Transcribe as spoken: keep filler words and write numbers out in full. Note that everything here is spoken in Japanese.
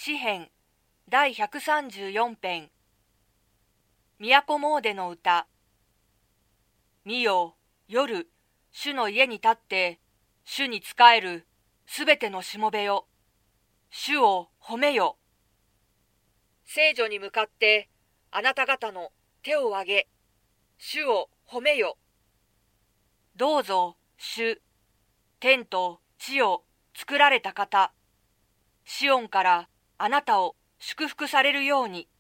詩編第ひゃくさんじゅうよん編。都詣の歌。見よ、夜、主の家に立って、主に仕えるすべてのしもべよ。主を褒めよ。聖女に向かって、あなた方の手を挙げ、主を褒めよ。どうぞ、主、天と地を作られた方、シオンからあなたを祝福されるように。